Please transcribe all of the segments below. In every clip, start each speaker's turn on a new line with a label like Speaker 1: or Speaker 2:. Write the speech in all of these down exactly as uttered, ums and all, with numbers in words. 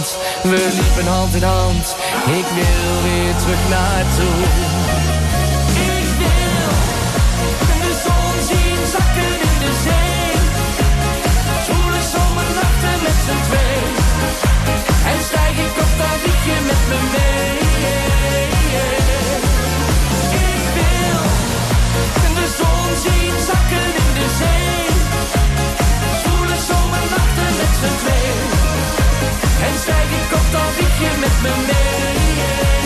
Speaker 1: strand. We liepen hand in hand. Ik wil weer terug naartoe. Ik wil de zon zien zakken in de zee. Zwoele zomernachten met z'n twee. En stijg ik op dat liedje met me mee. Ik wil de zon zien zakken in de zee. Zwoele zomernachten met z'n twee. En stijg ik op dat liedje met me mee.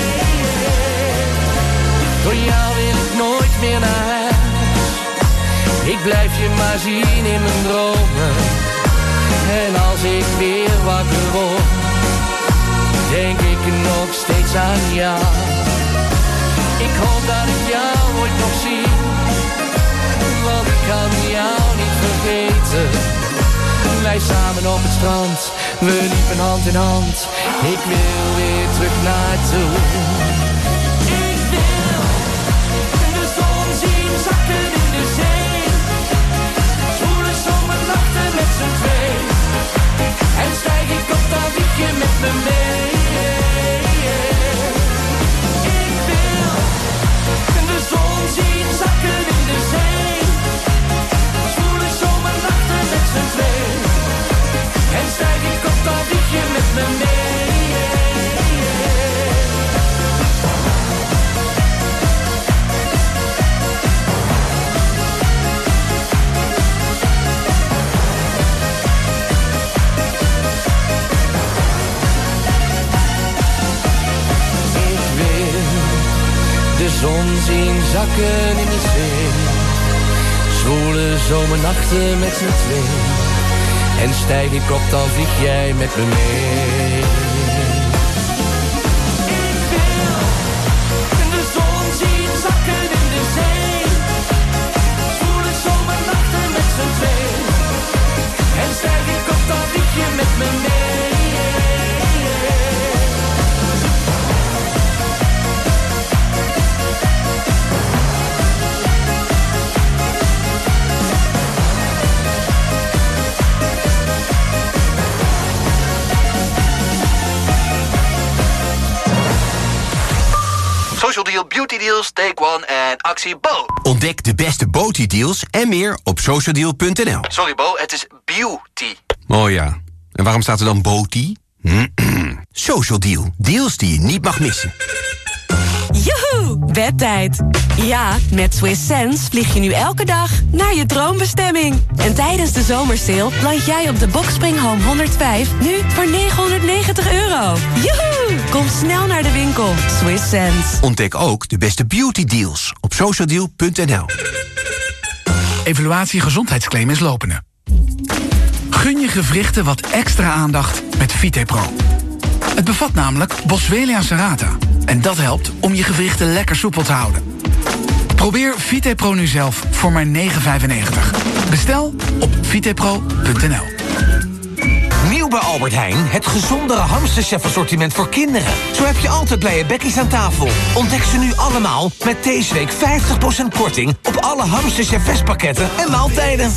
Speaker 1: Door jou wil ik nooit meer naar huis. Ik blijf je maar zien in mijn dromen. En als ik weer wakker word, denk ik nog steeds aan jou. Ik hoop dat ik jou ooit nog zie, want ik kan jou niet vergeten. Wij samen op het strand, we liepen hand in hand. Ik wil weer terug naartoe. Ik wil de zon zien zakken in de zee. Zwoele zomernachten met z'n twee. En stijg ik op dat liedje met me mee. Ik wil de zon zien zakken in de zee. Zwoele zomernachten met z'n twee. En stijg ik op dat liedje met me mee. De zon zien zakken in de zee. Zwoele zomernachten met z'n twee. En stijg ik op, dan vlieg jij met me mee. Ik wil de zon zien zakken in de zee. Zwoele zomernachten met z'n twee. En stijg ik op, dan vlieg je met me mee.
Speaker 2: Social Deal, Beauty Deals, Take One en actie Bo.
Speaker 3: Ontdek de beste Beauty deals en meer op social deal punt n l.
Speaker 2: Sorry Bo, het is beauty.
Speaker 3: Oh ja, en waarom staat er dan Beauty? Social Deal, deals die je niet mag missen.
Speaker 4: Joehoe, bedtijd. Ja, met Swiss Sense vlieg je nu elke dag naar je droombestemming. En tijdens de zomersale land jij op de Boxspring Home honderdvijf nu voor negenhonderdnegentig euro. Joehoe, kom snel naar de winkel. Swiss Sense.
Speaker 3: Ontdek ook de beste beauty deals op social deal punt n l.
Speaker 5: Evaluatie gezondheidsclaim is lopende. Gun je gewrichten wat extra aandacht met VitePro. Het bevat namelijk Boswellia serrata. En dat helpt om je gewrichten lekker soepel te houden. Probeer VitePro nu zelf voor maar negen vijfennegentig. Bestel op vitepro punt n l.
Speaker 6: Nieuw bij Albert Heijn, het gezondere hamsterchef assortiment voor kinderen. Zo heb je altijd blije bekkies aan tafel. Ontdek ze nu allemaal met deze week vijftig procent korting op alle hamsterchef vestpakketten en maaltijden.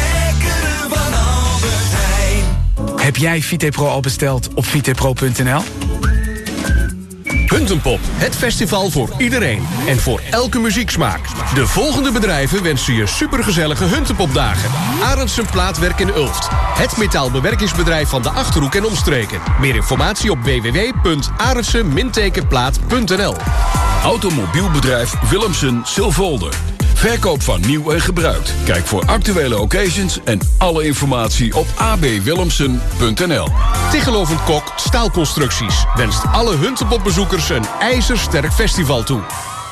Speaker 5: Heb jij VitePro al besteld op vitepro punt n l?
Speaker 7: Huntenpop, het festival voor iedereen en voor elke muzieksmaak. De volgende bedrijven wensen je supergezellige Huntenpopdagen. Arendsen Plaatwerk in Ulft. Het metaalbewerkingsbedrijf van de Achterhoek en omstreken. Meer informatie op w w w punt arendsen plaat punt n l.
Speaker 8: Automobielbedrijf Willemsen Silvolde. Verkoop van nieuw en gebruikt. Kijk voor actuele occasions en alle informatie op a b willemsen punt n l.
Speaker 7: Tichelhoven Kok Staalconstructies wenst alle Huntenpopbezoekers een ijzersterk festival toe.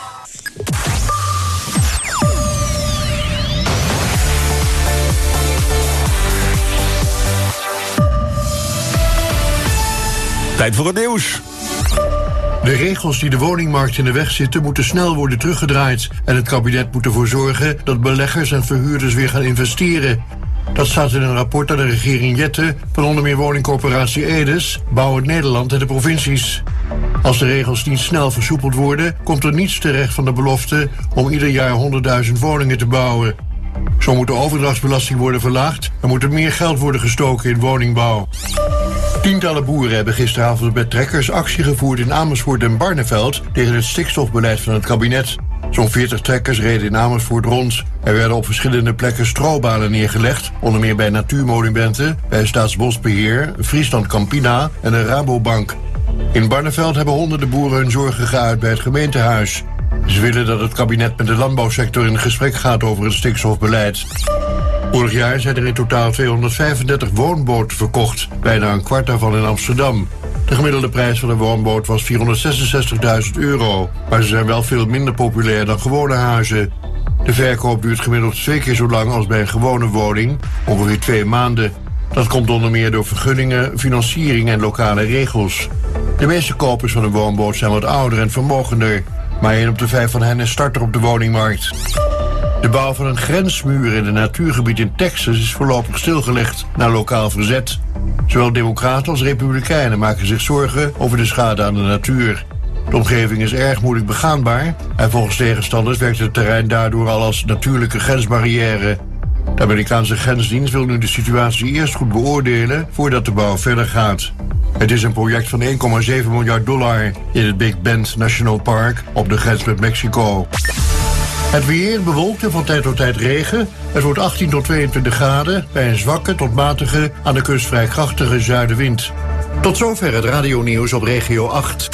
Speaker 9: Tijd voor het nieuws. De regels die de woningmarkt in de weg zitten moeten snel worden teruggedraaid. En het kabinet moet ervoor zorgen dat beleggers en verhuurders weer gaan investeren. Dat staat in een rapport aan de regering Jette van onder meer woningcorporatie Edes, Bouw het Nederland en de provincies. Als de regels niet snel versoepeld worden, komt er niets terecht van de belofte om ieder jaar honderdduizend woningen te bouwen. Zo moet de overdrachtsbelasting worden verlaagd en moet er meer geld worden gestoken in woningbouw. Tientallen boeren hebben gisteravond met trekkers actie gevoerd in Amersfoort en Barneveld tegen het stikstofbeleid van het kabinet. Zo'n veertig trekkers reden in Amersfoort rond. Er werden op verschillende plekken stroobalen neergelegd, onder meer bij natuurmonumenten, bij Staatsbosbeheer, Friesland Campina en de Rabobank. In Barneveld hebben honderden boeren hun zorgen geuit bij het gemeentehuis. Ze willen dat het kabinet met de landbouwsector in gesprek gaat over het stikstofbeleid. Vorig jaar zijn er in totaal tweehonderdvijfendertig woonboten verkocht, bijna een kwart daarvan in Amsterdam. De gemiddelde prijs van een woonboot was vierhonderdzesenzestigduizend euro, maar ze zijn wel veel minder populair dan gewone huizen. De verkoop duurt gemiddeld twee keer zo lang als bij een gewone woning, ongeveer twee maanden. Dat komt onder meer door vergunningen, financiering en lokale regels. De meeste kopers van een woonboot zijn wat ouder en vermogender, maar één op de vijf van hen is starter op de woningmarkt. De bouw van een grensmuur in een natuurgebied in Texas is voorlopig stilgelegd na lokaal verzet. Zowel democraten als republikeinen maken zich zorgen over de schade aan de natuur. De omgeving is erg moeilijk begaanbaar en volgens tegenstanders werkt het terrein daardoor al als natuurlijke grensbarrière. De Amerikaanse grensdienst wil nu de situatie eerst goed beoordelen voordat de bouw verder gaat. Het is een project van één komma zeven miljard dollar in het Big Bend National Park op de grens met Mexico. Het weer bewolkt en van tijd tot tijd regen. Het wordt achttien tot tweeëntwintig graden bij een zwakke tot matige, aan de kust vrij krachtige zuidenwind. Tot zover het radionieuws op Regio acht.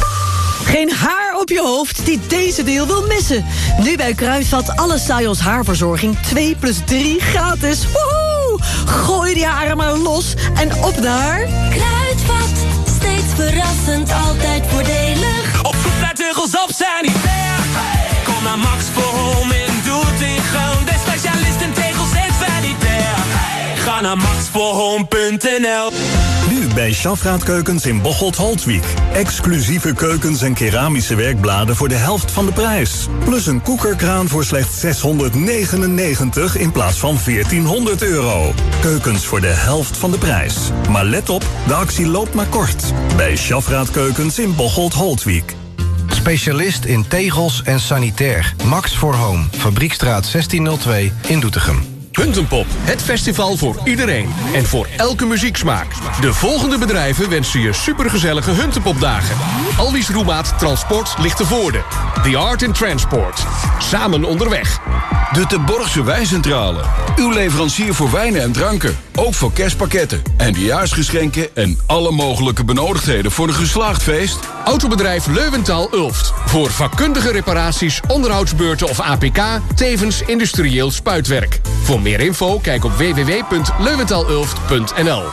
Speaker 10: Geen haar op je hoofd die deze deal wil missen. Nu bij Kruidvat alle Sajos haarverzorging twee plus drie gratis. Woehoe! Gooi die haren maar los en op naar...
Speaker 11: Kruidvat, steeds verrassend, altijd voordelig.
Speaker 1: Op zoek naar teugels op Sanitaire. Kom naar Max voor Home in Doetinchem. De specialist in tegels en sanitair. Ga naar max voor home punt n l.
Speaker 12: Nu bij Schafraad Keukens in Bocholt-Holtwijk. Exclusieve keukens en keramische werkbladen voor de helft van de prijs. Plus een koekerkraan voor slechts zeshonderdnegenennegentig in plaats van veertienhonderd euro. Keukens voor de helft van de prijs. Maar let op, de actie loopt maar kort. Bij Schafraad Keukens in Bocholt-Holtwijk.
Speaker 13: Specialist in tegels en sanitair. Max for Home. Fabriekstraat zestienhonderd twee in Doetinchem.
Speaker 7: Huntenpop, het festival voor iedereen en voor elke muzieksmaak. De volgende bedrijven wensen je supergezellige Huntenpopdagen. Alwies Roemaat Transport Lichtenvoorde. The Art in Transport. Samen onderweg.
Speaker 8: De Te Borgse Wijncentrale. Uw leverancier voor wijnen en dranken. Ook voor kerstpakketten, eindejaarsgeschenken en alle mogelijke benodigdheden voor een geslaagd feest.
Speaker 7: Autobedrijf Leuwenthal Ulft. Voor vakkundige reparaties, onderhoudsbeurten of A P K, tevens industrieel spuitwerk. Voor meer info kijk op w w w punt leuwentalulft punt n l.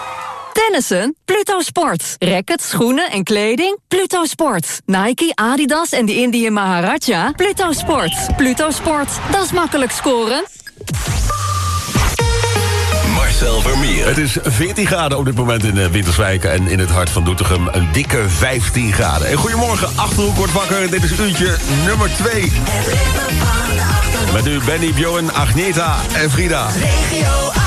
Speaker 14: Tennissen? Pluto Sport. Rackets, schoenen en kleding? Pluto Sport. Nike, Adidas en de Indian Maharaja? Pluto Sport. Pluto Sport. Dat is makkelijk scoren.
Speaker 15: Marcel Vermeer. Het is veertien graden op dit moment in Winterswijk en in het hart van Doetinchem een dikke vijftien graden. En goedemorgen, Achterhoek wordt wakker. Dit is uurtje nummer twee. Met u Benny, Bjorn, Agneta en Frida.
Speaker 11: Regio acht.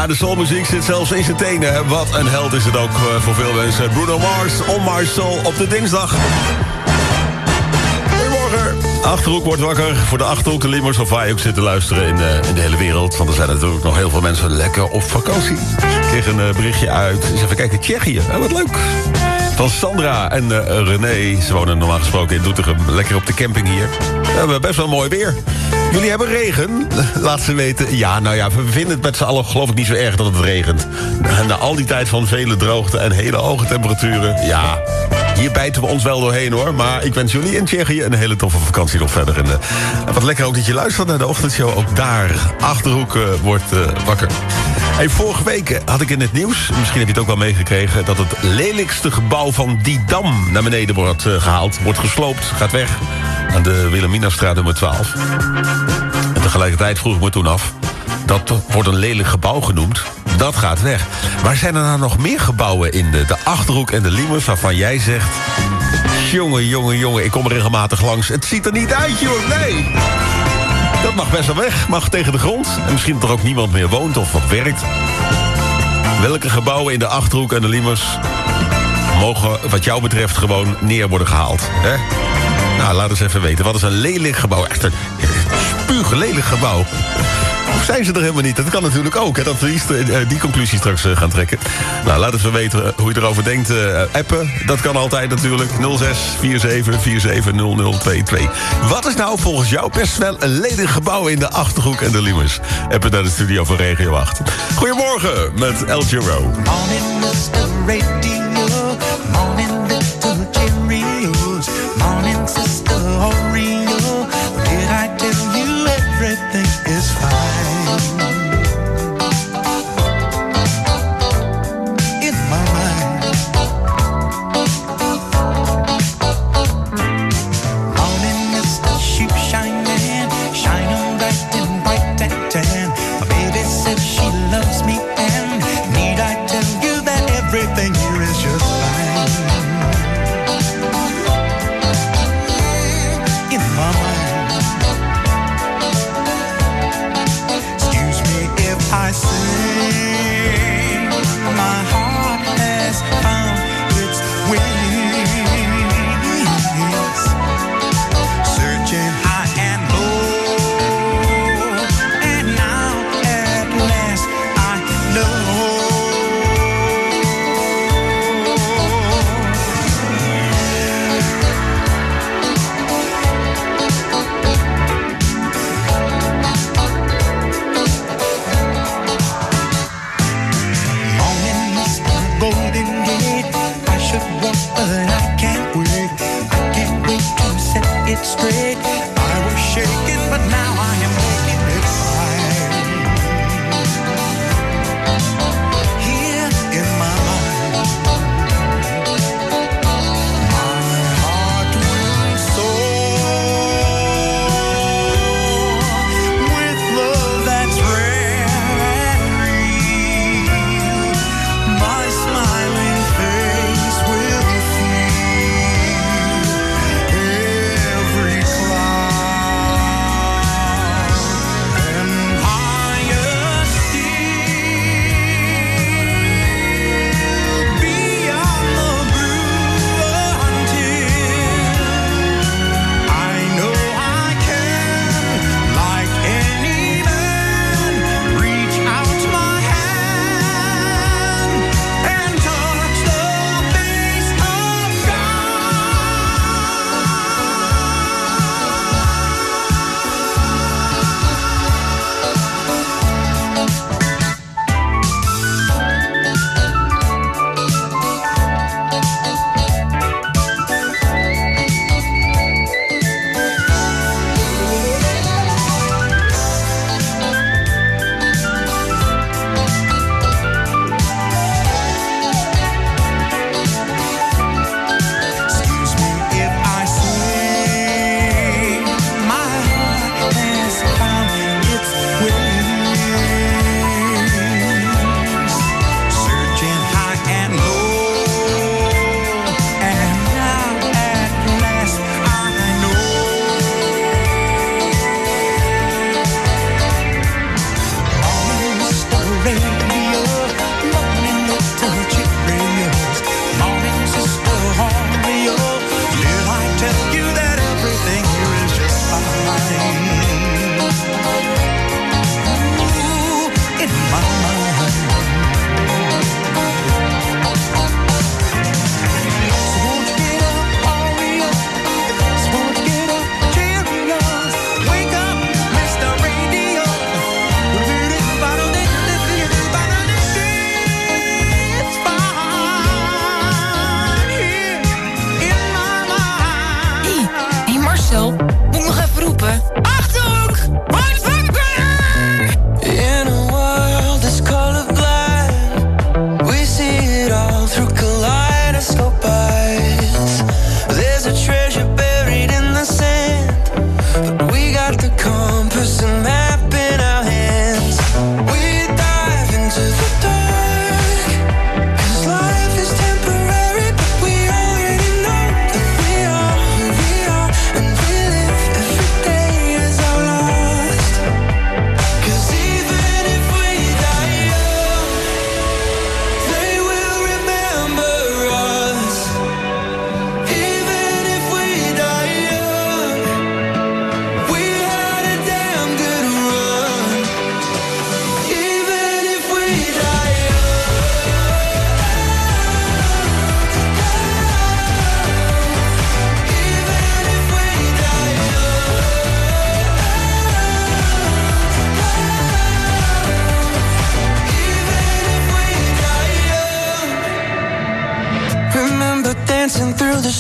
Speaker 15: Ja, de soulmuziek zit zelfs in zijn tenen. Wat een held is het ook voor veel mensen. Bruno Mars, On My Soul op de dinsdag. Goedemorgen. Achterhoek wordt wakker. Voor de Achterhoek, de Limmers of waar je ook zit te luisteren in de, in de hele wereld. Want er zijn natuurlijk nog heel veel mensen lekker op vakantie. Ik kreeg een uh, berichtje uit. Eens even kijken, Tsjechië. Oh, wat leuk. Van Sandra en uh, René. Ze wonen normaal gesproken in Doetinchem. Lekker op de camping hier. We hebben best wel mooi weer. Jullie hebben regen, laat ze weten. Ja, nou ja, we vinden het met z'n allen geloof ik niet zo erg dat het regent. Na al die tijd van vele droogte en hele hoge temperaturen. Ja, hier bijten we ons wel doorheen hoor. Maar ik wens jullie in Tsjechië een hele toffe vakantie nog verder. En, uh, wat lekker ook dat je luistert naar de ochtendshow. Ook daar, Achterhoek uh, wordt uh, wakker. Hey, vorige week had ik in het nieuws, misschien heb je het ook wel meegekregen, dat het lelijkste gebouw van die dam naar beneden wordt uh, gehaald. Wordt gesloopt, gaat weg. Aan de Wilhelminastraat nummer twaalf. En tegelijkertijd vroeg ik me toen af, dat wordt een lelijk gebouw genoemd. Dat gaat weg. Maar zijn er nou nog meer gebouwen in de, de Achterhoek en de Liemers waarvan jij zegt, jongen, jongen, jongen, ik kom er regelmatig langs. Het ziet er niet uit, joh, nee. Dat mag best wel weg, mag tegen de grond. En misschien dat er ook niemand meer woont of wat werkt. Welke gebouwen in de Achterhoek en de Liemers mogen wat jou betreft gewoon neer worden gehaald, hè? Nou, laat eens even weten. Wat is een lelijk gebouw? Echt een spuuglelijk gebouw. Of zijn ze er helemaal niet? Dat kan natuurlijk ook, hè, dat we die, die conclusie straks uh, gaan trekken. Nou, laat eens weten uh, hoe je erover denkt. Uh, appen, dat kan altijd natuurlijk. nul zes vier zeven vier zeven nul nul twee twee. Wat is nou volgens jou best wel een lelijk gebouw in de Achterhoek en de Liemers? Appen naar de studio van Regio acht. Goedemorgen met El Giro.
Speaker 16: Morning, mister Radio. Morning, little Cheerios. Morning, sister Oreo. Did I tell you everything is fine? In my mind. Morning, mister Shoe Shine Man. Shining bright and bright and tan. My baby says she loves me, and need I tell you that everything here is just fine?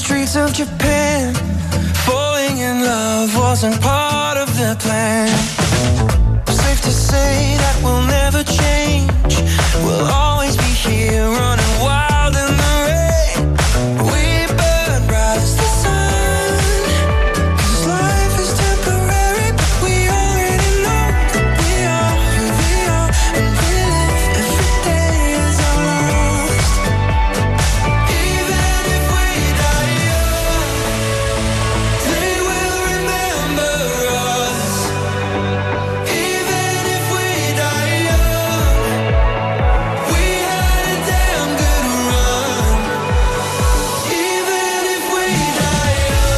Speaker 17: streets of Japan. Falling in love wasn't part of the plan. Safe to say that we'll never change. We'll always be here running wild in the rain. We burn bright as the sun. 'Cause life is temporary, but we already know that we are who we are. And we live every day as our last. Even if we die young, they will remember us. Even if we die young, we had a damn good run. Even if we die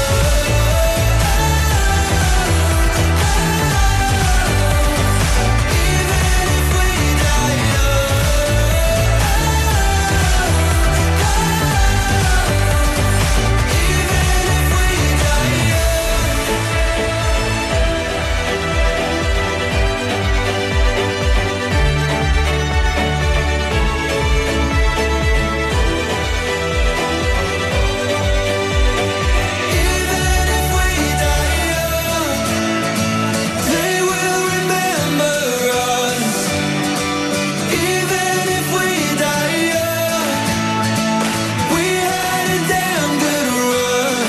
Speaker 17: they will remember us. Even if we die young, we had a damn good run.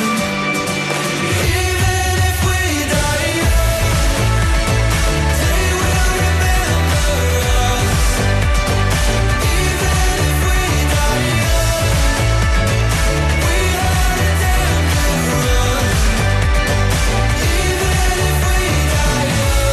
Speaker 17: Even if we die young, they will remember us. Even if we die young, we had a damn good run. Even if we die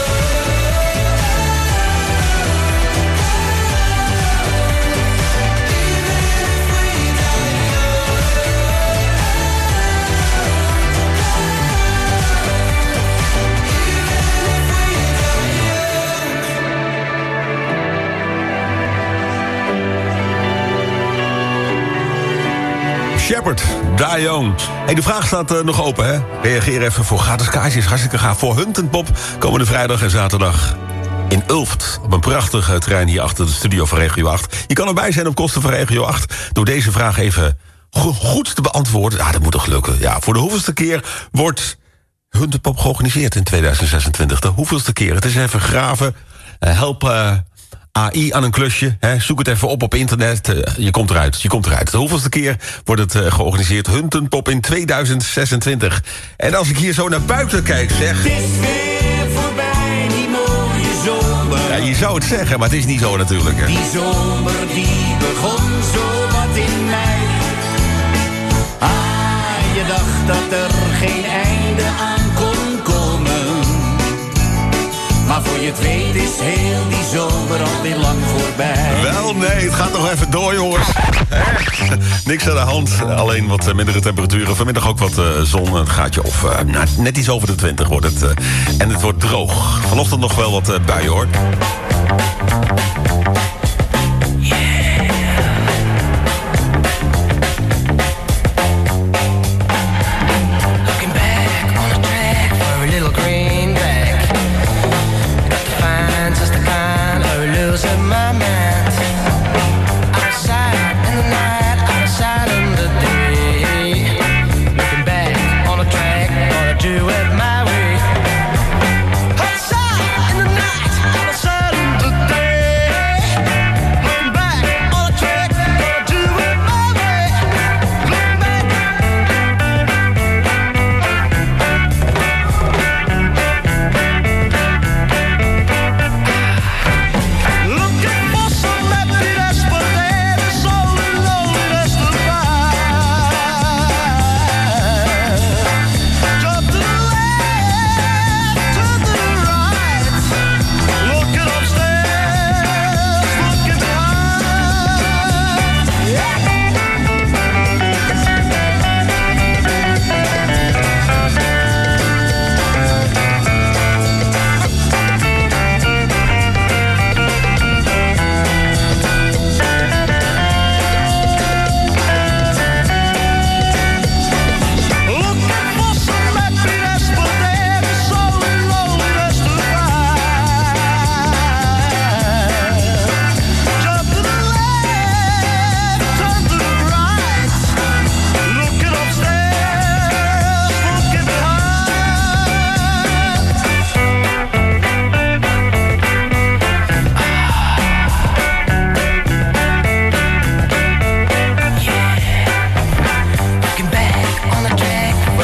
Speaker 15: Shepherd, Die Young. Hey, de vraag staat uh, nog open, hè? Reageer even voor gratis kaartjes. Hartstikke gaaf voor Huntendpop. Komende vrijdag en zaterdag in Ulft. Op een prachtig uh, terrein hier achter de studio van Regio acht. Je kan erbij zijn op kosten van Regio acht. Door deze vraag even go- goed te beantwoorden. Ja, dat moet toch lukken. Ja, voor de hoeveelste keer wordt Huntendpop georganiseerd in tweeduizend zesentwintig. De hoeveelste keer. Het is even graven. Uh, help... Uh, A I aan een klusje, hè? Zoek het even op op internet. Uh, je komt eruit, je komt eruit. De hoeveelste keer wordt het uh, georganiseerd? Huntendpop in tweeduizend zesentwintig. En als ik hier zo naar buiten kijk, zeg...
Speaker 16: Het is weer voorbij, die mooie zomer.
Speaker 15: Ja, je zou het zeggen, maar het is niet zo natuurlijk. Hè?
Speaker 16: Die zomer die begon zo wat in mei. Ah, je dacht dat er geen einde aan kon komen. Maar voor je het weet is heel die zomer alweer lang voorbij.
Speaker 15: Wel, nee, het gaat nog even door, jongens. Niks aan de hand, alleen wat mindere temperaturen. Vanmiddag ook wat uh, zon, een gaatje of uh, nou, net iets over de twintig wordt het. Uh, en het wordt droog. Vanochtend nog wel wat uh, buien, hoor.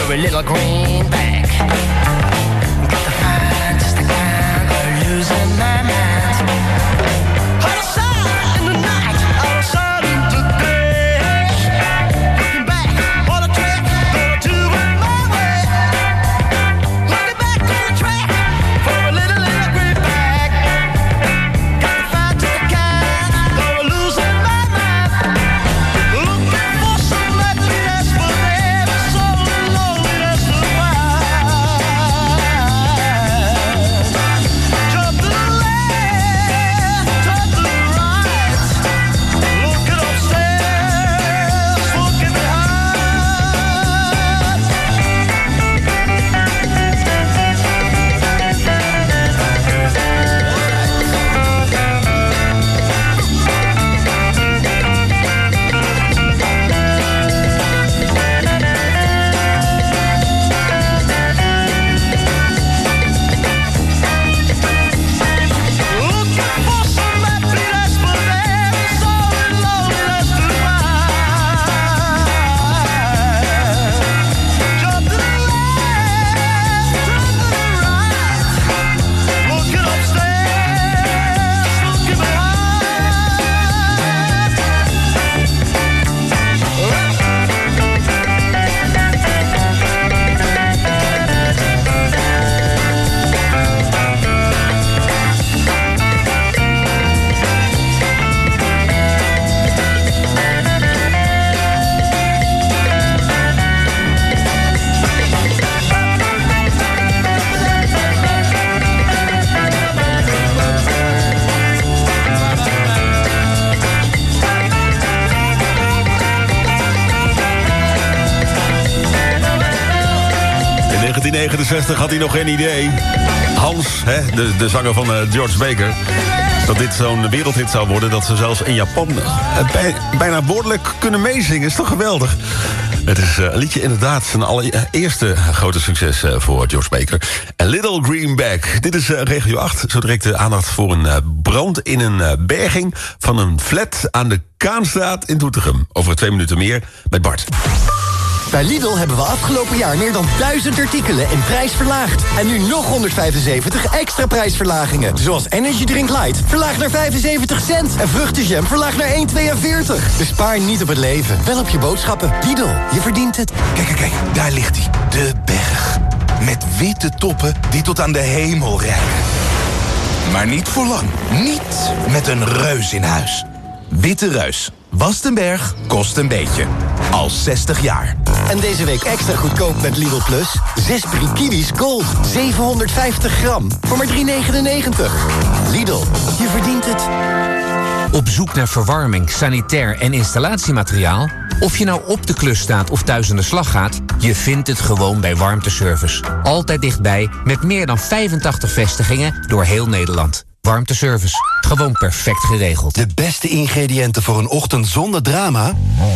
Speaker 1: for a little greenback. Got to find just the kind of losing my mind. Outside in the night, outside in the day. Looking back on the track, gonna do it my way. Looking back on the track for a little, little greenback. Got to find just the kind of losing my mind. Looking for some happiness, but never so lonely, that's the why. Jump to the left, jump to the right. Looking upstairs, looking behind. Looking for some happiness, but never so lonely, that's the why. Jump to the left, jump to the right. Looking upstairs, looking
Speaker 15: In negentien negenenzestig had hij nog geen idee. Hans, hè, de, de zanger van uh, George Baker, dat dit zo'n wereldhit zou worden, dat ze zelfs in Japan uh, bij, bijna woordelijk kunnen meezingen. Is toch geweldig? Het is uh, een liedje inderdaad zijn allereerste grote succes uh, voor George Baker. A Little Greenback. Dit is uh, regio acht. Zo direct de aandacht voor een uh, brand in een uh, berging van een flat aan de Kaanstraat in Doetinchem. Over twee minuten meer met Bart.
Speaker 18: Bij Lidl hebben we afgelopen jaar meer dan duizend artikelen in prijs verlaagd. En nu nog honderdvijfenzeventig extra prijsverlagingen. Zoals Energy Drink Light, verlaagd naar vijfenzeventig cent. En vruchtenjam, verlaagd naar één komma tweeënveertig. Dus spaar niet op het leven, wel op je boodschappen. Lidl, je verdient het.
Speaker 19: Kijk, kijk, kijk, daar ligt hij. De berg. Met witte toppen die tot aan de hemel reiken. Maar niet voor lang. Niet met een reus in huis. Witte Reus. Wast een berg, kost een beetje. Al zestig jaar.
Speaker 18: En deze week extra goedkoop met Lidl Plus. Zes Brie Kiwis Gold. zevenhonderdvijftig gram. Voor maar drie negenennegentig. Lidl, je verdient het.
Speaker 20: Op zoek naar verwarming, sanitair en installatiemateriaal? Of je nou op de klus staat of thuis aan de slag gaat, je vindt het gewoon bij Warmteservice. Altijd dichtbij, met meer dan vijfentachtig vestigingen door heel Nederland. Warmteservice. Gewoon perfect geregeld.
Speaker 18: De beste ingrediënten voor een ochtend zonder drama?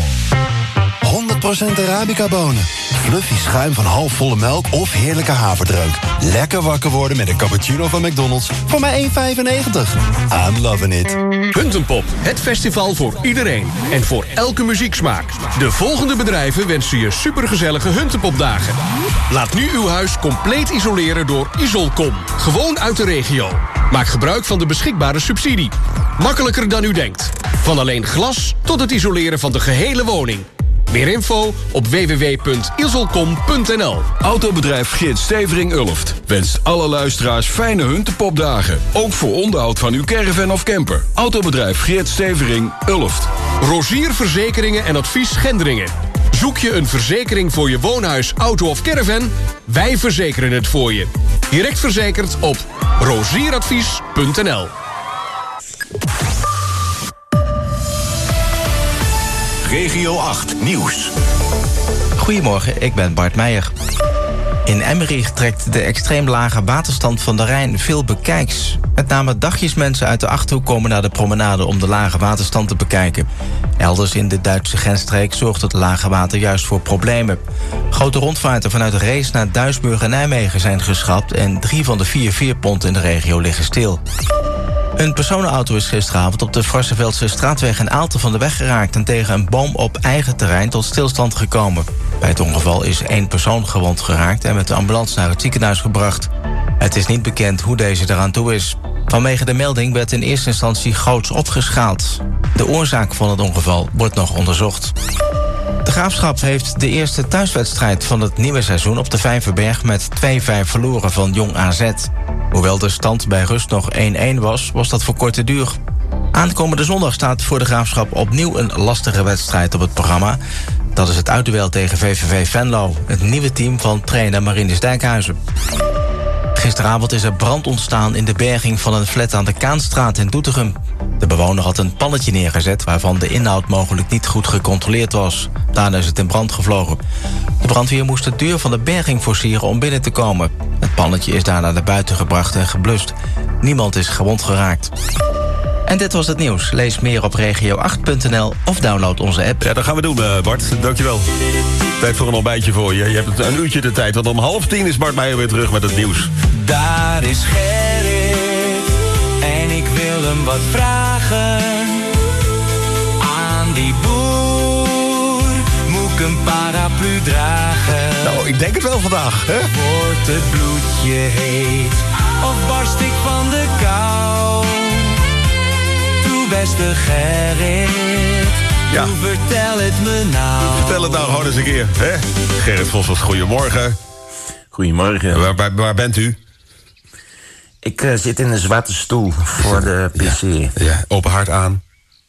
Speaker 18: honderd procent Arabica-bonen. Fluffy schuim van halfvolle melk of heerlijke haverdreuk. Lekker wakker worden met een cappuccino van McDonald's voor maar één vijfennegentig. I'm loving it.
Speaker 7: Puntenpop, het festival voor iedereen en voor elke muzieksmaak. De volgende bedrijven wensen je supergezellige Huntepopdagen. Laat nu uw huis compleet isoleren door Isolcom. Gewoon uit de regio. Maak gebruik van de beschikbare subsidie. Makkelijker dan u denkt. Van alleen glas tot het isoleren van de gehele woning. Meer info op w w w punt isolcom punt n l.
Speaker 8: Autobedrijf Geert Stevering Ulft wenst alle luisteraars fijne Huntepopdagen. Ook voor onderhoud van uw caravan of camper. Autobedrijf Geert Stevering Ulft.
Speaker 7: Rozier Verzekeringen en Advies Gendringen. Zoek je een verzekering voor je woonhuis, auto of caravan? Wij verzekeren het voor je. Direct verzekerd op rozieradvies punt n l.
Speaker 19: Regio acht Nieuws.
Speaker 21: Goedemorgen, ik ben Bart Meijer. In Emmerich trekt de extreem lage waterstand van de Rijn veel bekijks. Met name dagjesmensen uit de Achterhoek komen naar de promenade om de lage waterstand te bekijken. Elders in de Duitse grensstreek zorgt het lage water juist voor problemen. Grote rondvaarten vanuit Rees naar Duisburg en Nijmegen zijn geschrapt en drie van de vier veerponten in de regio liggen stil. Een personenauto is gisteravond op de Varsenveldse straatweg in Aalten van de weg geraakt en tegen een boom op eigen terrein tot stilstand gekomen. Bij het ongeval is één persoon gewond geraakt en met de ambulance naar het ziekenhuis gebracht. Het is niet bekend hoe deze eraan toe is. Vanwege de melding werd in eerste instantie groots opgeschaald. De oorzaak van het ongeval wordt nog onderzocht. De Graafschap heeft de eerste thuiswedstrijd van het nieuwe seizoen op de Vijverberg met twee vijf verloren van Jong A Z. Hoewel de stand bij rust nog één-één was, was dat voor korte duur. Aankomende zondag staat voor de Graafschap opnieuw een lastige wedstrijd op het programma. Dat is het uitduel tegen V V V Venlo, het nieuwe team van trainer Marinus Dijkhuizen. Gisteravond is er brand ontstaan in de berging van een flat aan de Kaanstraat in Doetinchem. De bewoner had een palletje neergezet waarvan de inhoud mogelijk niet goed gecontroleerd was. Daarna is het in brand gevlogen. De brandweer moest de deur van de berging forceren om binnen te komen. Het palletje is daarna naar buiten gebracht en geblust. Niemand is gewond geraakt. En dit was het nieuws. Lees meer op regio acht punt n l of download onze app.
Speaker 15: Ja, dat gaan we doen, uh, Bart. Dankjewel. Tijd voor een ontbijtje voor je. Je hebt een uurtje de tijd, want om half tien is Bart Meijer weer terug met het nieuws.
Speaker 17: Daar is Gerrit en ik wil hem wat vragen. Aan die boer moet ik een paraplu dragen.
Speaker 15: Nou, ik denk het wel vandaag, hè?
Speaker 17: Wordt het bloedje heet of barst ik van de kou? Toe beste Gerrit,
Speaker 15: ja.
Speaker 17: Toe vertel het me nou.
Speaker 15: Vertel het nou gewoon eens een keer, hè? Gerrit Vossels, goedemorgen.
Speaker 2: Goedemorgen.
Speaker 15: Waar, waar, waar bent u?
Speaker 2: Ik uh, zit in een zwarte stoel voor de P C.
Speaker 15: Ja, ja. Open hart aan.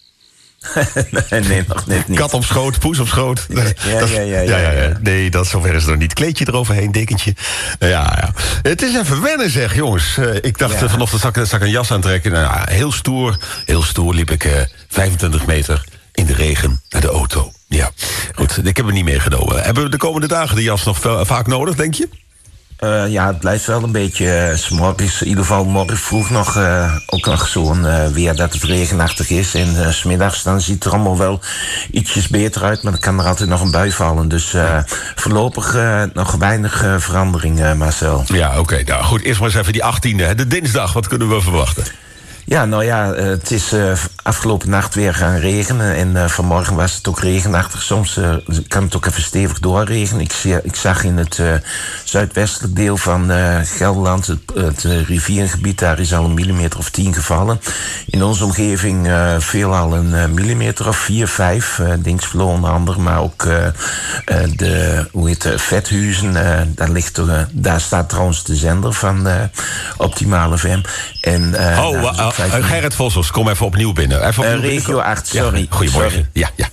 Speaker 2: nee, nee, nog net niet.
Speaker 15: Kat op schoot, poes op schoot.
Speaker 2: Ja, ja,
Speaker 15: dat,
Speaker 2: ja, ja,
Speaker 15: ja, ja,
Speaker 2: ja,
Speaker 15: ja. Nee, dat zover is het nog niet. Kleedje eroverheen, dekentje. Ja, ja. Het is even wennen, zeg, jongens. Uh, ik dacht ja. uh, vanochtend zag ik, zag ik een jas aantrekken. Nou, ja, heel stoer, heel stoer liep ik uh, vijfentwintig meter in de regen naar de auto. Ja, goed, ik heb hem niet meegenomen. Hebben we de komende dagen die jas nog veel, vaak nodig, denk je?
Speaker 2: Uh, ja, het blijft wel een beetje uh, smorgens. In ieder geval morgen vroeg nog uh, ook nog zo'n uh, weer dat het regenachtig is. En uh, 's middags dan ziet het er allemaal wel ietsjes beter uit. Maar dan kan er altijd nog een bui vallen. Dus uh, voorlopig uh, nog weinig uh, verandering, uh, Marcel.
Speaker 15: Ja, oké. Okay. Nou goed, eerst maar eens even die achttiende. Hè? De dinsdag, wat kunnen we verwachten?
Speaker 2: Ja, nou ja, het is uh, afgelopen nacht weer gaan regenen. En uh, vanmorgen was het ook regenachtig. Soms uh, kan het ook even stevig doorregenen. Ik, zie, ik zag in het uh, zuidwestelijk deel van uh, Gelderland, het, het uh, rivierengebied, daar is al een millimeter of tien gevallen. In onze omgeving uh, veelal een uh, millimeter of vier, vijf. Uh, Dingsvlo onder andere, maar ook uh, uh, de, hoe heet het, Vethuizen. Uh, daar, ligt er, uh, daar staat trouwens de zender van uh, Optimale F M. En, uh,
Speaker 15: oh, uh, uh, Gerrit Vossels, kom even opnieuw binnen. Even opnieuw
Speaker 2: uh, regio acht, sorry.
Speaker 15: Ja, goedemorgen.
Speaker 2: Sorry.
Speaker 15: Ja, ja.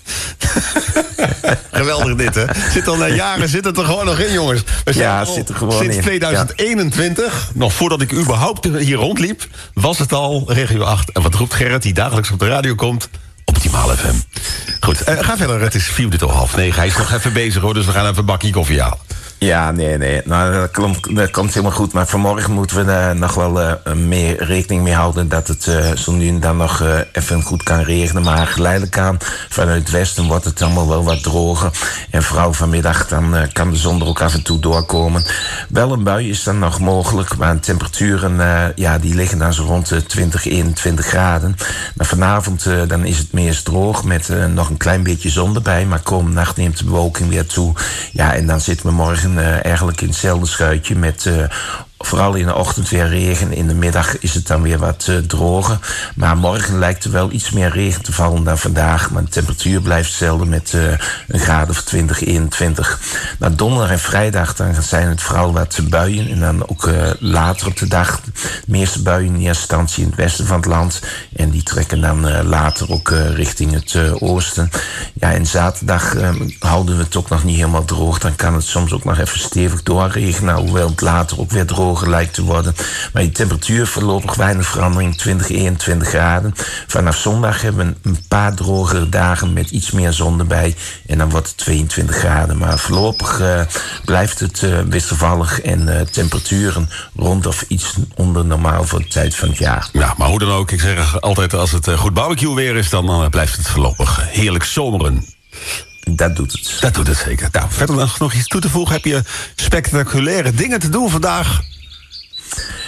Speaker 15: Geweldig dit, hè? Zit al na jaren, zit het er gewoon nog in, jongens. We zijn
Speaker 2: ja, zit er gewoon
Speaker 15: sinds
Speaker 2: in.
Speaker 15: tweeduizend eenentwintig, ja. Nog voordat ik überhaupt hier rondliep, was het al regio acht. En wat roept Gerrit, die dagelijks op de radio komt? Optimale F M. Goed, uh, ga verder. Het is vier minuten over half negen. Hij is nog even bezig, hoor, dus we gaan even een bakje koffie halen.
Speaker 2: Ja, nee, nee. Nou, dat komt, dat komt helemaal goed. Maar vanmorgen moeten we er nog wel uh, meer rekening mee houden dat het uh, zo nu en dan nog uh, even goed kan regenen. Maar geleidelijk aan, vanuit het westen wordt het allemaal wel wat droger. En vooral vanmiddag dan uh, kan de zon er ook af en toe doorkomen. Wel een bui is dan nog mogelijk, maar de temperaturen uh, ja, die liggen dan zo rond de twintig, eenentwintig graden. Maar vanavond uh, dan is het meest droog met uh, nog een klein beetje zon erbij. Maar komende nacht neemt de bewolking weer toe. Ja, en dan zitten we morgen Uh, eigenlijk in hetzelfde schuitje met uh, vooral in de ochtend weer regen. In de middag is het dan weer wat uh, droger. Maar morgen lijkt er wel iets meer regen te vallen dan vandaag. Maar de temperatuur blijft hetzelfde met uh, een graad of twintig, eenentwintig. Maar donderdag en vrijdag dan zijn het vooral wat buien. En dan ook uh, later op de dag de meeste buien in eerste instantie in het westen van het land. En die trekken dan uh, later ook uh, richting het uh, oosten. Ja, en zaterdag uh, houden we het ook nog niet helemaal droog. Dan kan het soms ook nog even stevig doorregenen. Hoewel het later ook weer droog lijkt te worden. Maar die temperatuur voorlopig weinig verandering, twintig, eenentwintig graden. Vanaf zondag hebben we een paar drogere dagen met iets meer zon erbij. En dan wordt het tweeëntwintig graden. Maar voorlopig uh, blijft het uh, wisselvallig en uh, temperaturen rond of iets onder normaal voor de tijd van het jaar.
Speaker 15: Ja, maar hoe dan ook, ik zeg altijd als het uh, goed barbecue weer is, dan uh, blijft het voorlopig heerlijk zomeren.
Speaker 2: Dat doet het.
Speaker 15: Dat doet het zeker. Nou, verder nog, nog iets toe te voegen. Heb je spectaculaire dingen te doen vandaag?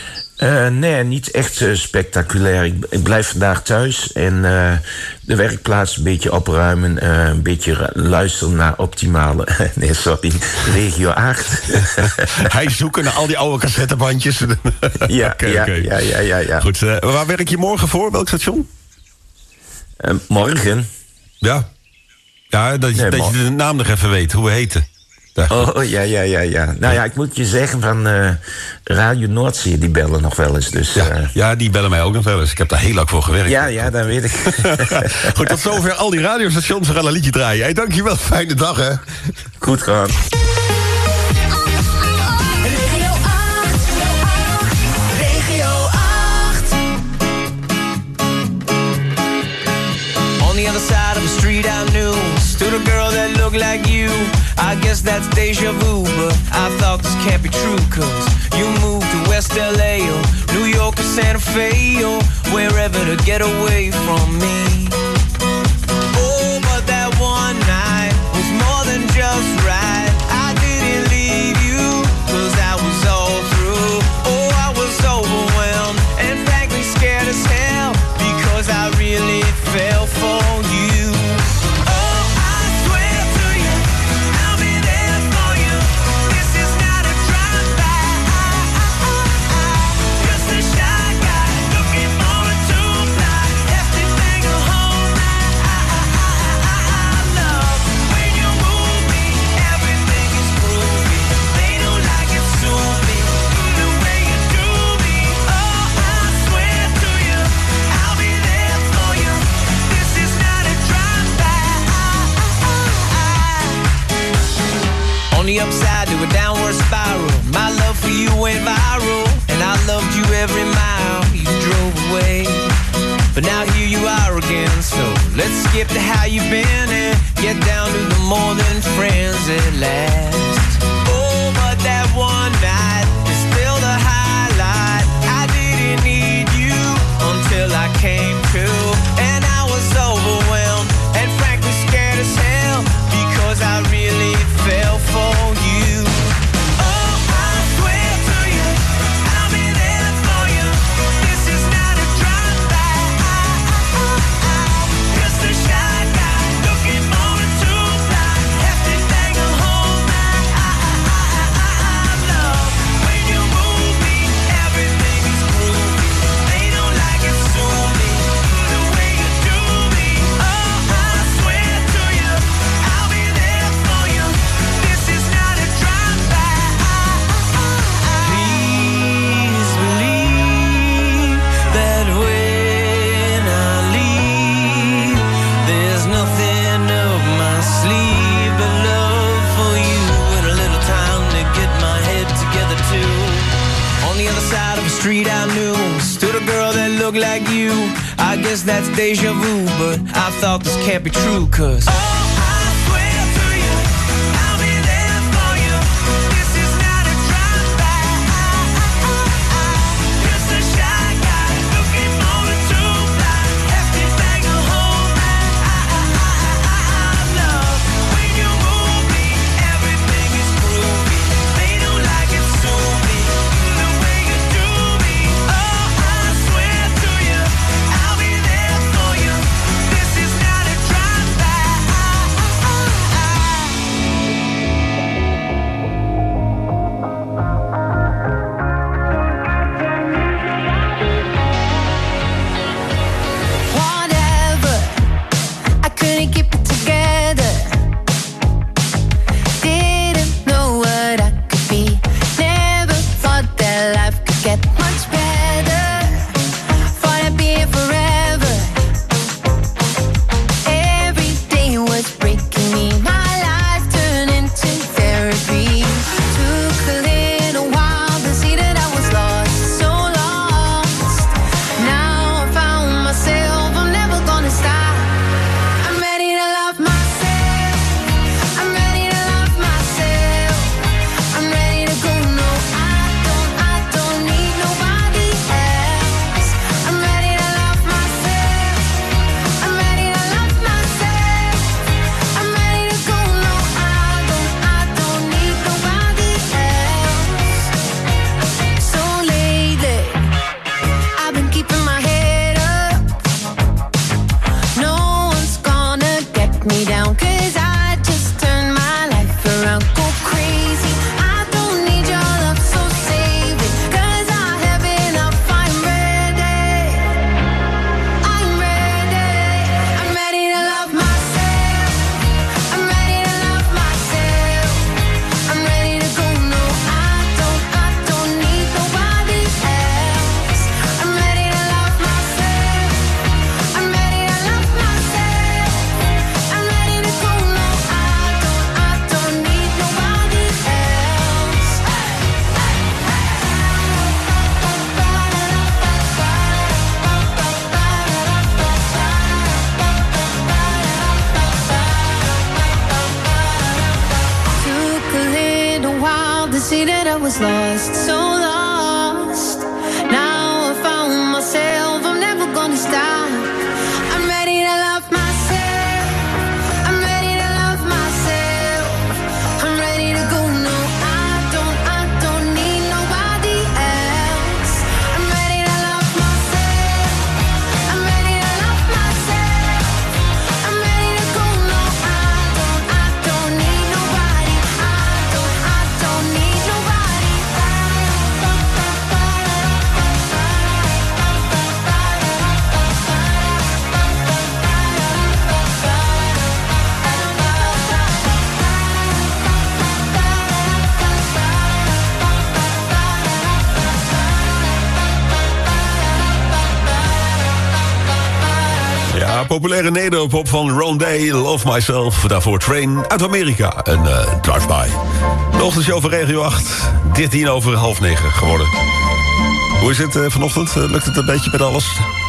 Speaker 2: Uh, nee, niet echt uh, spectaculair. Ik, ik blijf vandaag thuis en uh, de werkplaats een beetje opruimen. Uh, een beetje luisteren naar optimale... nee, sorry, Regio acht.
Speaker 15: Hij zoeken naar al die oude cassettebandjes.
Speaker 2: ja,
Speaker 15: okay,
Speaker 2: ja,
Speaker 15: okay.
Speaker 2: ja, ja, ja, ja.
Speaker 15: Goed, uh, waar werk je morgen voor? Welk station?
Speaker 2: Uh, morgen?
Speaker 15: Ja. Ja, dat, nee, dat je de naam nog even weet, hoe we heten.
Speaker 2: Oh, ja, ja, ja, ja. Nou ja, ik moet je zeggen van uh, Radio Noordzee, die bellen nog wel eens. Dus, uh...
Speaker 15: ja, ja, die bellen mij ook nog wel eens. Ik heb daar heel lang voor gewerkt.
Speaker 2: Ja, ja, dat weet ik.
Speaker 15: Goed, tot zover al die radiostations. We gaan een liedje draaien. Hey, dankjewel, fijne dag, hè.
Speaker 2: Goed gedaan.
Speaker 17: On the other side of the street I knew stood a girl that looked like you. I guess that's deja vu, but I thought this can't be true. Cause you moved to West L A or New York or Santa Fe or wherever to get away from me. Oh, but that one night was more than just right. I didn't leave you cause I was all through. Oh, I was overwhelmed and frankly scared as hell because I really fell for you. On the upside to a downward spiral, my love for you went viral, and I loved you every mile you drove away. But now here you are again, so let's skip to how you've been and get down to the more than friends at last. Oh, but that one night is still the highlight. I didn't need you until I came to, and I was overwhelmed and frankly scared as hell because I really fell for you. Oh, I swear to you, I'll be there for you. This is not a drive-by. Just a shy guy looking for a two-fly. Hefty thing to hold my love. When you move me, everything is groovy. They don't like it, sue me the way you do me. Oh, I swear to you, I'll be there for you. This is not a drive-by. Please believe that when I leave, there's nothing up my sleeve but love for you and a little time to get my head together too. On the other side of the street I knew stood a girl that looked like you. I guess that's deja vu, but I thought this can't be true. Cause
Speaker 4: to see that I was lost, so lost. Now I found myself, I'm never gonna stop. I'm ready to love myself. I'm ready to love myself. I'm ready to go. No, I don't, I don't need nobody else. I'm ready to love myself. I'm ready to love myself. I'm ready to go. No, I don't, I don't need nobody. I don't, I don't need nobody.
Speaker 15: Ja, populaire nederpop van Ron Day, Love Myself. Daarvoor Train uit Amerika, een uh, drive-by. De ochtendshow van Regio acht, dertien over half negen geworden. Hoe is het uh, vanochtend? Uh, lukt het een beetje met alles?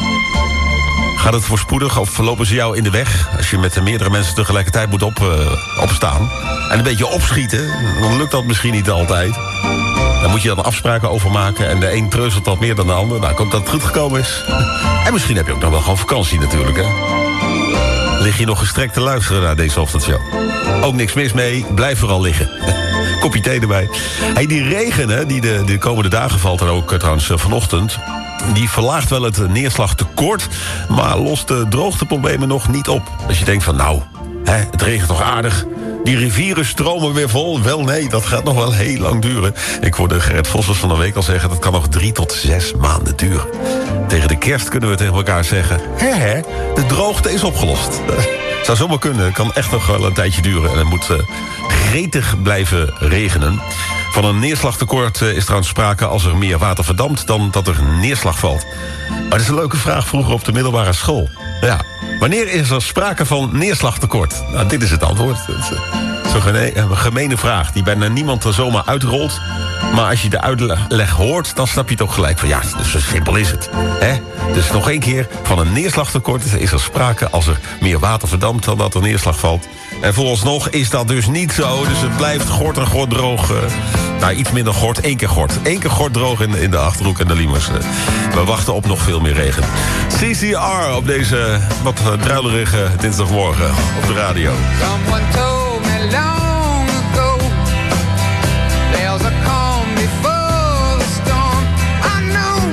Speaker 15: Gaat het voorspoedig of lopen ze jou in de weg? Als je met meerdere mensen tegelijkertijd moet op, uh, opstaan en een beetje opschieten, dan lukt dat misschien niet altijd. Daar moet je dan afspraken over maken en de een treuzelt dat meer dan de ander. Nou, ik hoop dat het goed gekomen is. En misschien heb je ook nog wel gewoon vakantie natuurlijk, hè. Lig je nog gestrekt te luisteren naar deze ochtendshow? Ook niks mis mee, blijf vooral liggen. Kopje thee erbij. Hey, die regen, hè, die de, de komende dagen valt er ook trouwens vanochtend, die verlaagt wel het neerslagtekort, maar lost de droogteproblemen nog niet op. Als je denkt van, nou, hè, het regent toch aardig, die rivieren stromen weer vol. Wel nee, dat gaat nog wel heel lang duren. Ik hoorde Gerrit Vossers van de week al zeggen, dat kan nog drie tot zes maanden duren. Tegen de kerst kunnen we tegen elkaar zeggen, hè hè, de droogte is opgelost. Zou zomaar kunnen, het kan echt nog wel een tijdje duren. En het moet uh, gretig blijven regenen. Van een neerslagtekort uh, is trouwens sprake als er meer water verdampt dan dat er neerslag valt. Maar dat is een leuke vraag vroeger op de middelbare school. Ja, wanneer is er sprake van neerslagtekort? Nou, dit is het antwoord. Zo'n gene- een gemene vraag die bijna niemand er zomaar uitrolt. Maar als je de uitleg hoort, dan snap je toch gelijk van ja, zo simpel is het. Hè? Dus nog één keer, van een neerslagtekort is er sprake als er meer water verdampt dan dat er neerslag valt. En vooralsnog is dat dus niet zo, dus het blijft gort en gort droog. Uh, nou, iets minder gort, één keer gort. Eén keer gort droog in, in de Achterhoek en de Liemers. Uh, we wachten op nog veel meer regen. C C R op deze wat uh, druilerige dinsdagmorgen op de radio.
Speaker 22: Someone told me long ago there's a calm before the storm. I know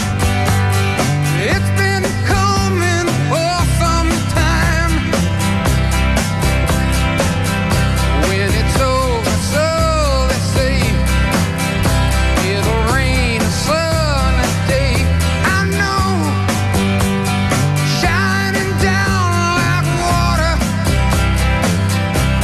Speaker 22: it's been coming for some time. When it's over, so they say it'll rain a sunny day. I know, shining down like water.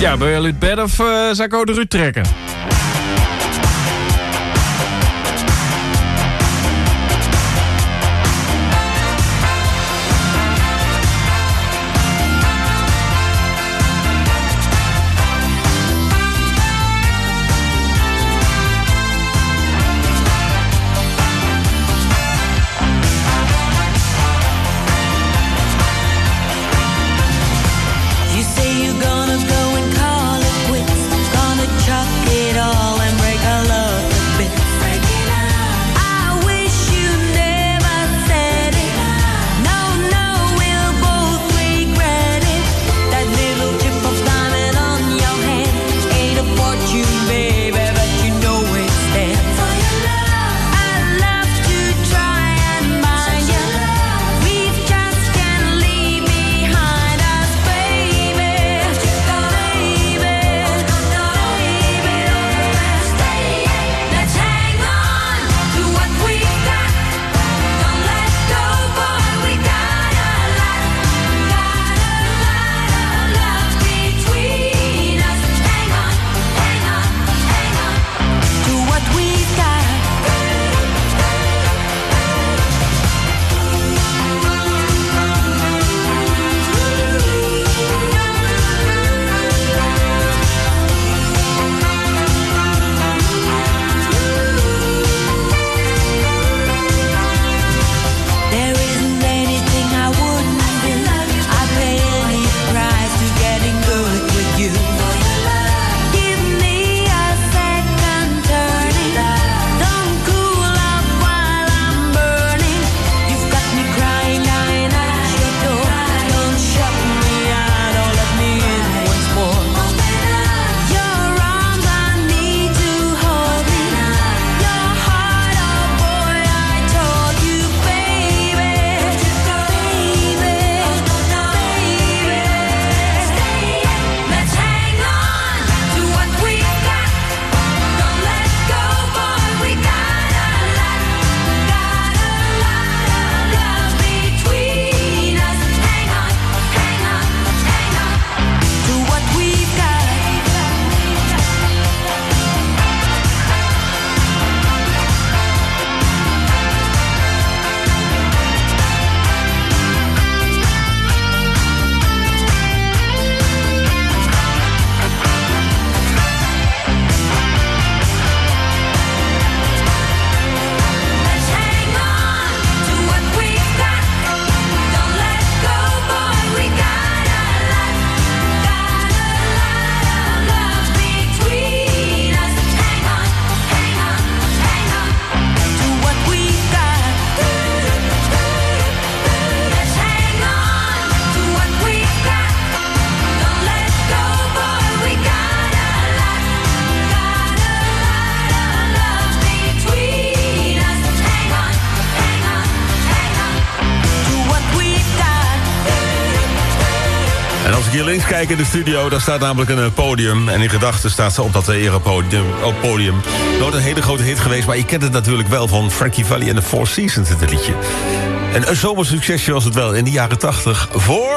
Speaker 3: Ja, wil je het bed of uh, zou ik ook de Ruud trekken?
Speaker 15: hier links kijken in de studio, daar staat namelijk een podium. En in gedachten staat ze op dat erepodium. Op podium. Nooit een hele grote hit geweest, maar je kent het natuurlijk wel van Frankie Valli en de Four Seasons, het liedje. En een zomersuccesje was het wel in de jaren tachtig voor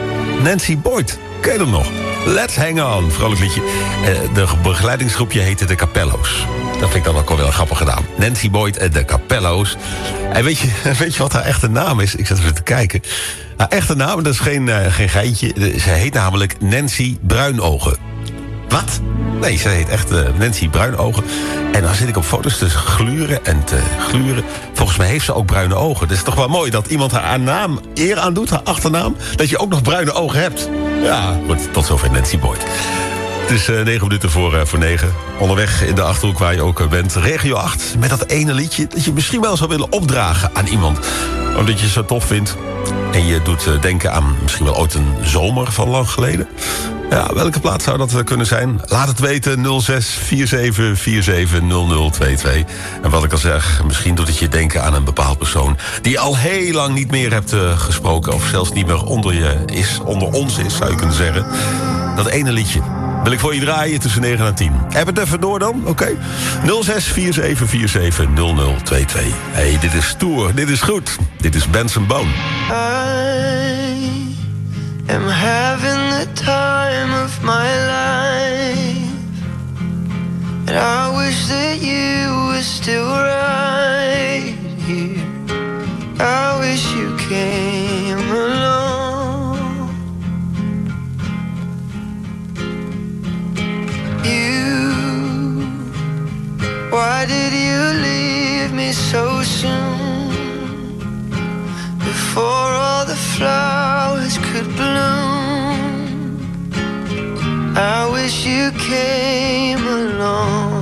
Speaker 15: Nancy Boyd. Ken je hem nog? Let's Hang On, vrolijk liedje. De begeleidingsgroepje heette de Capello's. Dat vind ik dan ook wel wel grappig gedaan. Nancy Boyd en de Capello's. En weet je, weet je wat haar echte naam is? Ik zat even te kijken. Haar echte naam, dat is geen, uh, geen geintje. Ze heet namelijk Nancy Bruinogen. Wat? Nee, ze heet echt uh, Nancy Bruinogen. En dan zit ik op foto's te gluren en te gluren. Volgens mij heeft ze ook bruine ogen. Het is toch wel mooi dat iemand haar naam eer aan doet, haar achternaam. Dat je ook nog bruine ogen hebt. Ja, goed, tot zover Nancy Boyd. Het is uh, negen minuten voor, uh, voor negen. Onderweg in de Achterhoek waar je ook uh, bent. Regio acht, met dat ene liedje dat je misschien wel zou willen opdragen aan iemand. Omdat je het zo tof vindt. En je doet uh, denken aan misschien wel ooit een zomer van lang geleden. Ja, welke plaats zou dat uh, kunnen zijn? Laat het weten, nul zes vier zeven vier zeven nul nul twee twee. En wat ik al zeg, misschien doet het je denken aan een bepaald persoon die je al heel lang niet meer hebt uh, gesproken. Of zelfs niet meer onder je is, onder ons is, zou je kunnen zeggen. Dat ene liedje wil ik voor je draaien tussen negen en tien. Heb het even door dan, oké? Okay. nul zes vier zeven vier zeven nul nul twee twee. Hey, dit is stoer, dit is goed. Dit is Benson Boone.
Speaker 17: I am having the time of my life. still right here. I wish you came along. You, why did you leave me so soon? Before all the flowers could bloom. I wish you came along.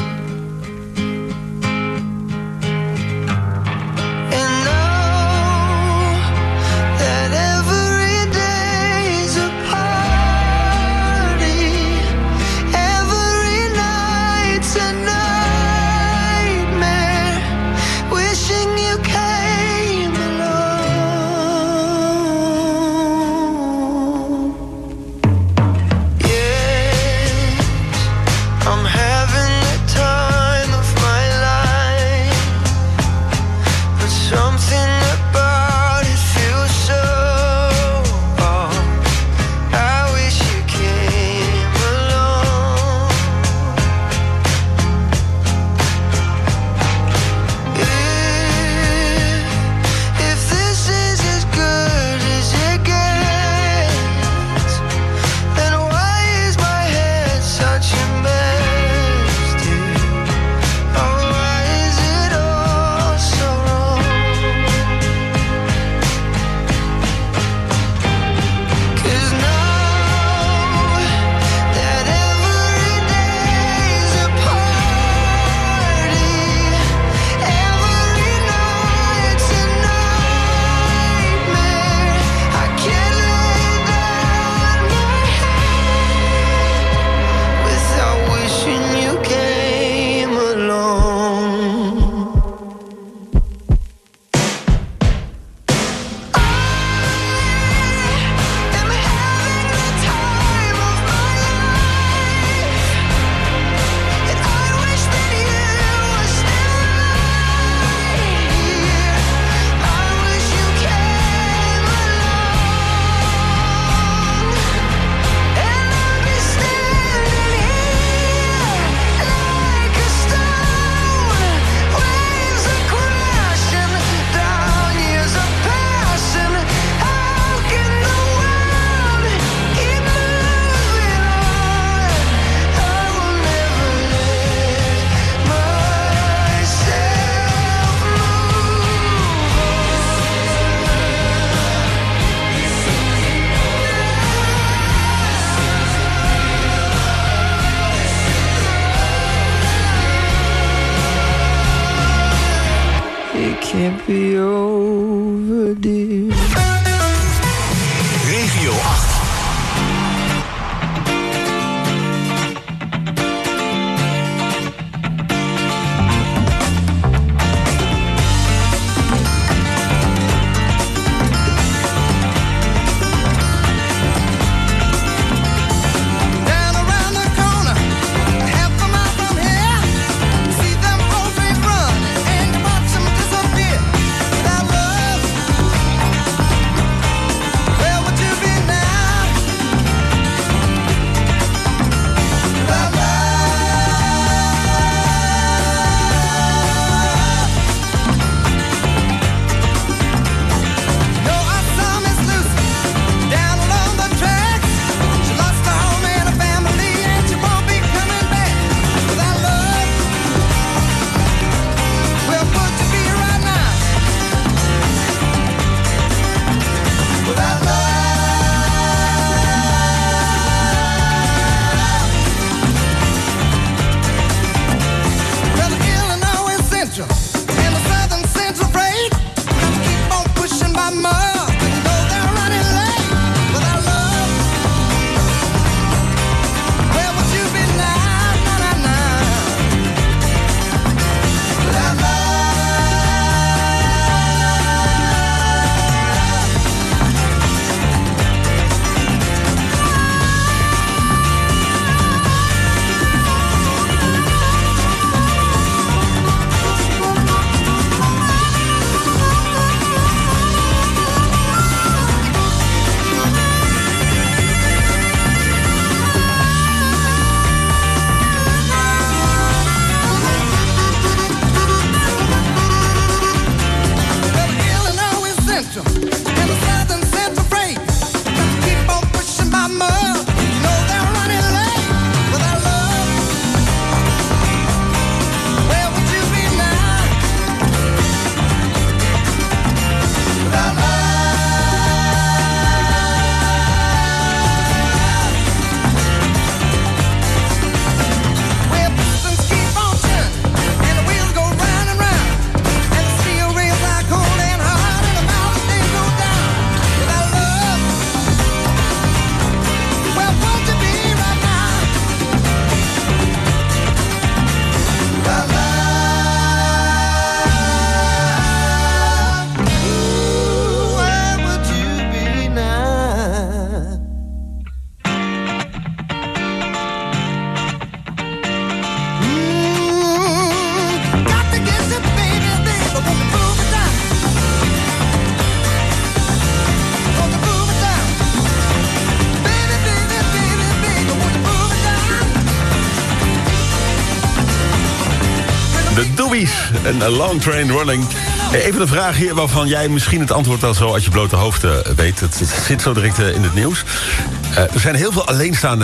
Speaker 17: Can't be over, dear.
Speaker 5: Regio acht.
Speaker 17: Without
Speaker 15: Louise en A Long Train Running. Even een vraag hier waarvan jij misschien het antwoord al zo uit je blote hoofd uh, weet. Het, het zit zo direct uh, in het nieuws. Uh, er zijn heel veel alleenstaande